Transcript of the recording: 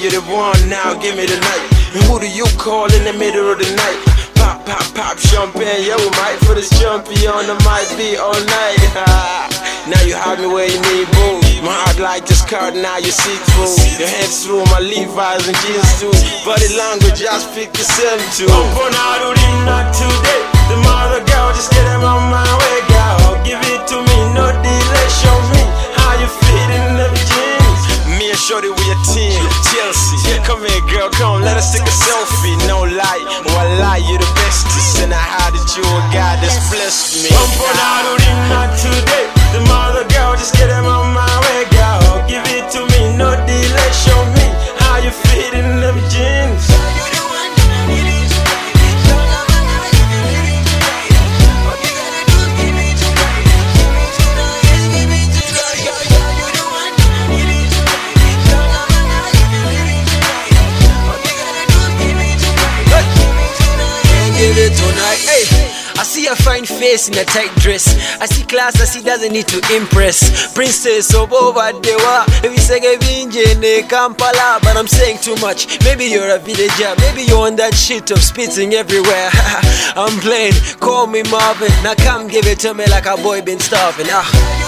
you're the one now, give me the night. And who do you call in the middle of the night? Pop, pop, pop, champagne, yo, might for this jumpy on the mic be all night. Now you have me where you need, boo. My heart like this card, now you see through. Your hands through my Levi's and jeans too. Body language, just pick yourself too. I'm born out of not today. The mother girl, just get him on my way, girl. Give it to me, no delay. Show me how you fit in the jeans. Me and Shorty, we a team. Chelsea, come here, girl, come, let us take a selfie. No lie, wallah, you the bestest. And I had it, you a God that's blessed me. I'm born out of not today. The mother girl, just get him on my way, girl. Give it to me, no delay. Show me how you fit in them jeans. Give it tonight, hey. I see a fine face in a tight dress. I see class, I see doesn't need to impress. Princess of Ovadewa, if you say Vinje Kampala, but I'm saying too much. Maybe you're a villager, maybe you're on that shit of spitting everywhere. I'm playing, call me Marvin. Now come give it to me like a boy been starving.